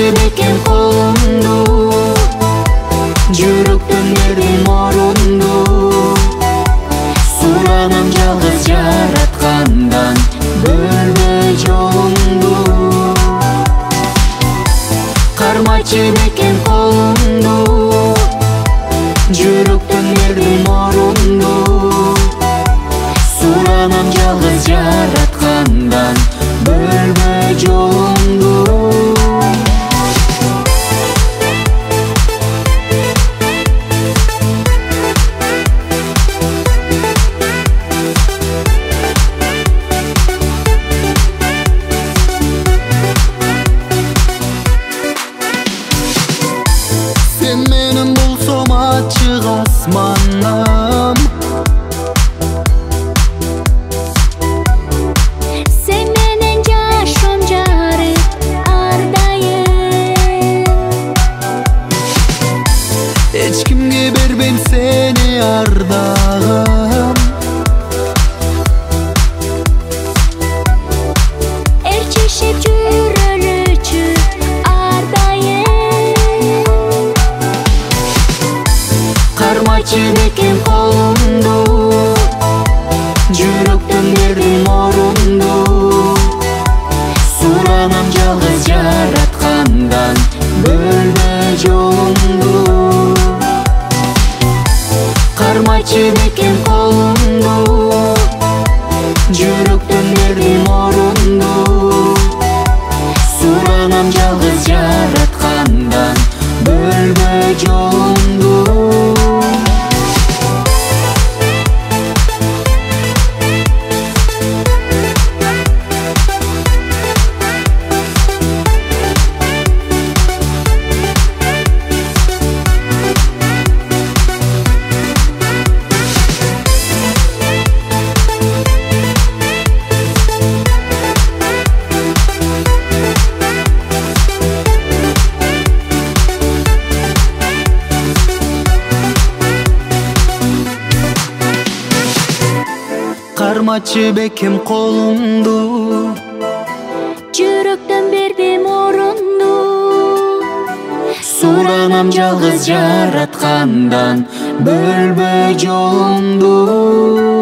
бекем колумду, жүрөктөн бердим орунду. Суранам жалгыз жараткандан, бөлбөй жолумду. Кармачы бекем колумду, жүрөктөн бердим орунду. Суранам жалгыз жараткандан, бөлбөй жолумду. Sen menim bolsom açık asmanım, Sen menen жашоом жарык ардайым. Эч кимге бербейм сени ардагым. Эрчишип жүрөлүчү ардайым. Кармачы бекем колумду, жүрөктөн бердим орунду. Суранам жалгыз жараткандан, бөлбөй жолумду. Кармачы бекем колумду, жүрөктөн бердим орунду. Суранам жалгыз жараткандан, бөлбөй жолумду. Кармачы бекем колумду, Жүрөктөн бердим орунду. суранам жалгыз жараткандан, бөлбөй жолумду.